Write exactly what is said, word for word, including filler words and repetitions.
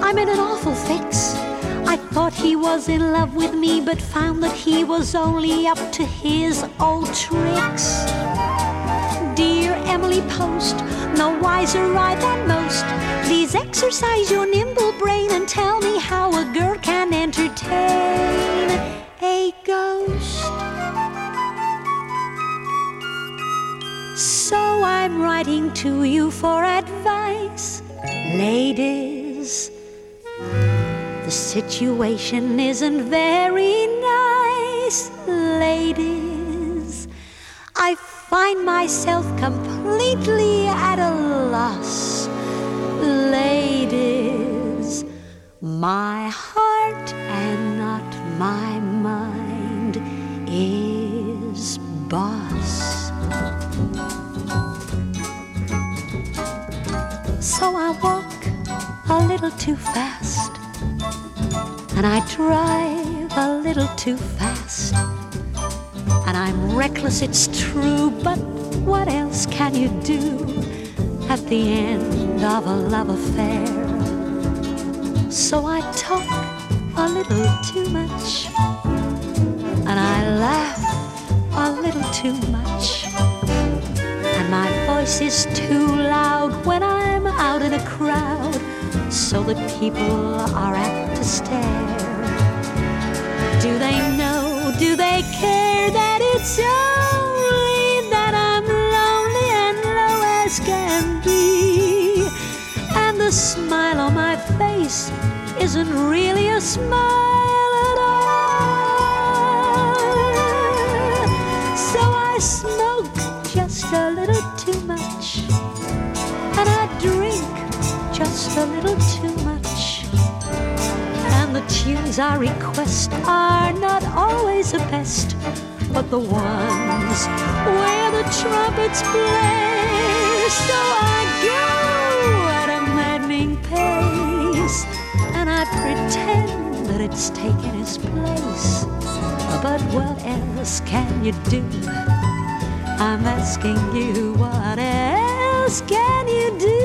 I'm in an awful fix. I thought he was in love with me, but found that he was only up to his old tricks. Dear Emily Post, no wiser I than most, please exercise your nimble brain and tell me how a girl can entertain a ghost. So I'm writing to you for advice, ladies. The situation isn't very nice, ladies. I find myself completely at a loss, ladies. My heart and not my mind is boss. So I walk a little too fast, and I drive a little too fast, and I'm reckless, it's true, but what else can you do at the end of a love affair? So I talk a little too much, and I laugh a little too much, and my voice is too loud when I'm out in a crowd, so that people are apt to stare. Do they know, do they care that it's only that I'm lonely and low as can be, and the smile on my face isn't really a smile at all? So I smoke just a little too much, and I drink just a little too much, and the tunes I request are not always the best, but the ones where the trumpets play. So I go at a maddening pace, and I pretend that it's taken its place, but what else can you do? I'm asking you, what else can you do?